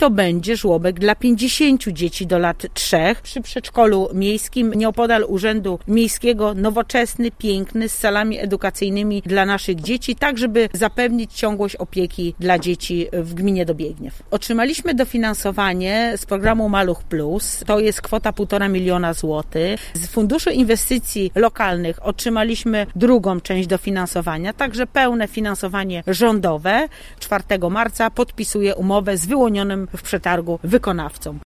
to będzie żłobek dla 50 dzieci do lat 3 przy przedszkolu miejskim nieopodal Urzędu Miejskiego, nowoczesny, piękny, z salami edukacyjnymi dla naszych dzieci, tak żeby zapewnić ciągłość opieki dla dzieci w gminie Dobiegniew. Otrzymaliśmy dofinansowanie z programu Maluch Plus, to jest kwota 1,5 miliona złotych. Z Funduszu Inwestycji Lokalnych otrzymaliśmy drugą część dofinansowania, także pełne finansowanie rządowe. 4 marca podpisuję umowę z wyłonionym w przetargu wykonawcą.